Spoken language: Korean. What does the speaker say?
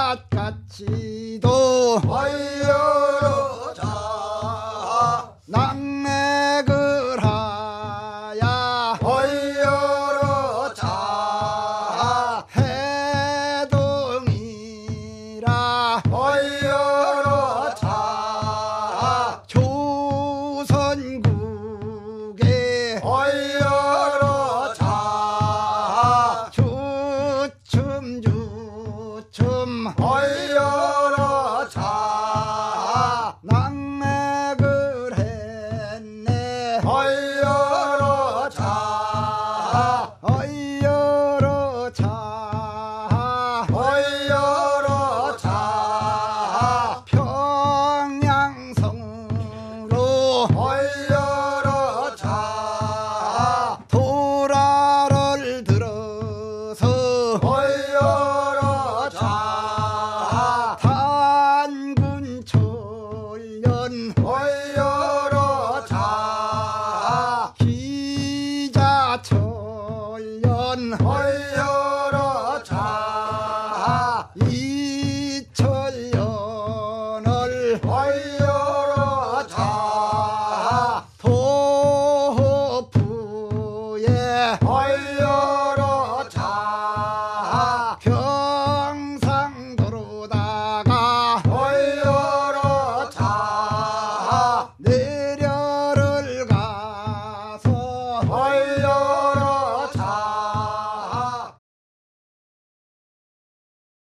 밭같이도 얼려로 자 낭맥을 하야 얼려로 자 해동이라 얼려로 자 조선국에 얼려로 자 주춤 얼려로 자 낭맥을 했네 얼려로 자 얼려로 차 얼려로 자 평양성으로 얼려로 자 도라를 들어서 얼려로 자 단군철련 얼려로 자 기자철련 얼려로 자 이